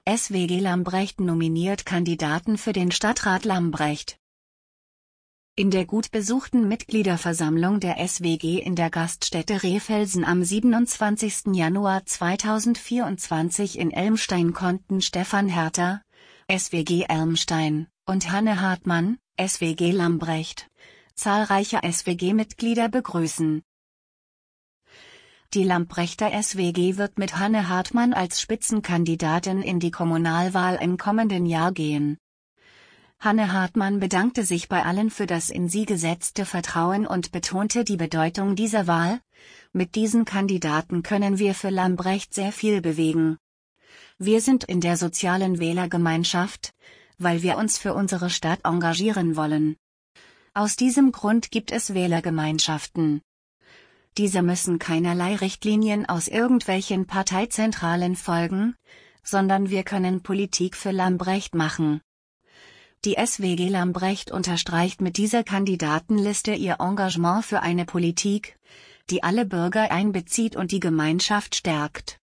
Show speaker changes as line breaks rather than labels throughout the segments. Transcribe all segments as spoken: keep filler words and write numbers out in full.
S W G Lambrecht nominiert Kandidaten für den Stadtrat Lambrecht. In der gut besuchten Mitgliederversammlung der S W G in der Gaststätte Rehfelsen am siebenundzwanzigsten Januar zweitausendvierundzwanzig in Elmstein konnten Stefan Herter, S W G Elmstein, und Hanne Hartmann, S W G Lambrecht, zahlreiche S W G-Mitglieder begrüßen. Die Lambrechter S W G wird mit Hanne Hartmann als Spitzenkandidatin in die Kommunalwahl im kommenden Jahr gehen. Hanne Hartmann bedankte sich bei allen für das in sie gesetzte Vertrauen und betonte die Bedeutung dieser Wahl. Mit diesen Kandidaten können wir für Lambrecht sehr viel bewegen. Wir sind in der sozialen Wählergemeinschaft, weil wir uns für unsere Stadt engagieren wollen. Aus diesem Grund gibt es Wählergemeinschaften. Diese müssen keinerlei Richtlinien aus irgendwelchen Parteizentralen folgen, sondern wir können Politik für Lambrecht machen. Die S W G Lambrecht unterstreicht mit dieser Kandidatenliste ihr Engagement für eine Politik, die alle Bürger einbezieht und die Gemeinschaft stärkt.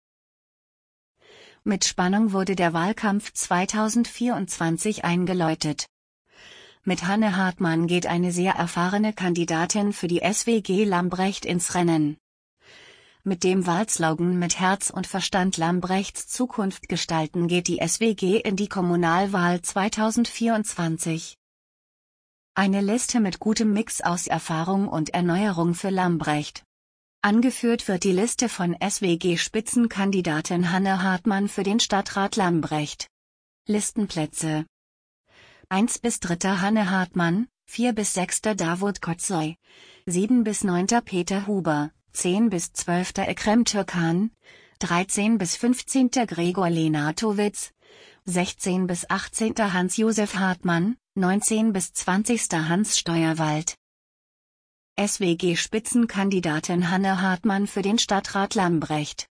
Mit Spannung wurde der Wahlkampf zweitausendvierundzwanzig eingeläutet. Mit Hanne Hartmann geht eine sehr erfahrene Kandidatin für die S W G Lambrecht ins Rennen. Mit dem Wahlslogan „Mit Herz und Verstand Lambrechts Zukunft gestalten“ geht die S W G in die Kommunalwahl zweitausendvierundzwanzig. Eine Liste mit gutem Mix aus Erfahrung und Erneuerung für Lambrecht. Angeführt wird die Liste von S W G-Spitzenkandidatin Hanne Hartmann für den Stadtrat Lambrecht. Listenplätze: eins bis drei Hanne Hartmann, vier bis sechs Davut Kotsoy, sieben bis neun Peter Huber, zehn bis zwölf Ekrem Türkan, dreizehn bis fünfzehn Gregor Lenartowitz, sechzehn bis achtzehn Hans-Josef Hartmann, neunzehn bis zwanzig Hans Steuerwald. S W G-Spitzenkandidatin Hanne Hartmann für den Stadtrat Lambrecht.